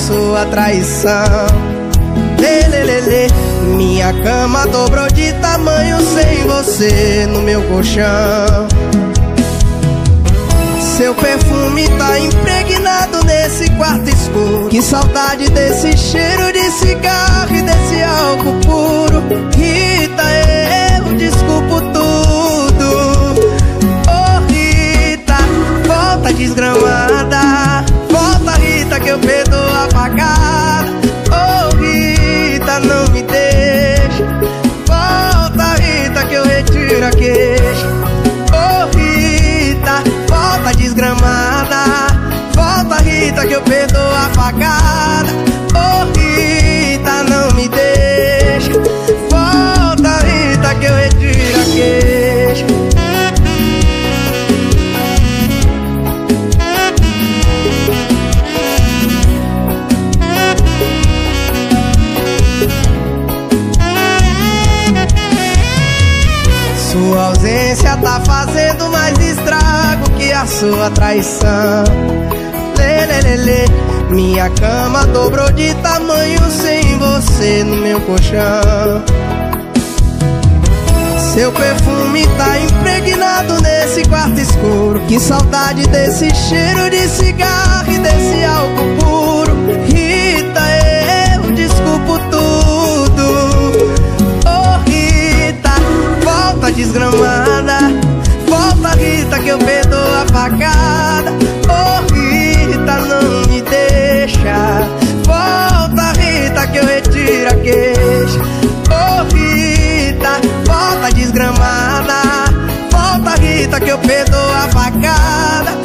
sua traição. Lelelele, minha cama dobrou de tamanho sem você no meu colchão. Seu perfume tá impregnado nesse quarto escuro. Que saudade desse cheiro de cigarro e desse álcool puro. Rita, eu desculpo tudo. Oh Rita, volta desgramada. Volta Rita que eu perdoo a facada. Oh Rita, não me deixa. Volta Rita que eu retiro a queixa. Oh Rita, volta desgramada. Volta Rita que eu perdoo a facada. Oh Rita, não me deixa. Volta Rita que eu retiro a queixa. Sua ausência tá fazendo mais estrago que a sua traição. Lelelele, minha cama dobrou de tamanho sem você no meu colchão. Seu perfume tá impregnado nesse quarto escuro. Que saudade desse cheiro de cigarro e desse álcool puro. Rita, eu desculpo tudo. Oh Rita, volta desgramada. Volta Rita que eu perdoo a facada. Oh Rita, não me deixa. Volta Rita que eu retiro a queixa. Oh Rita, volta desgramada. Volta Rita que eu perdoo a facada.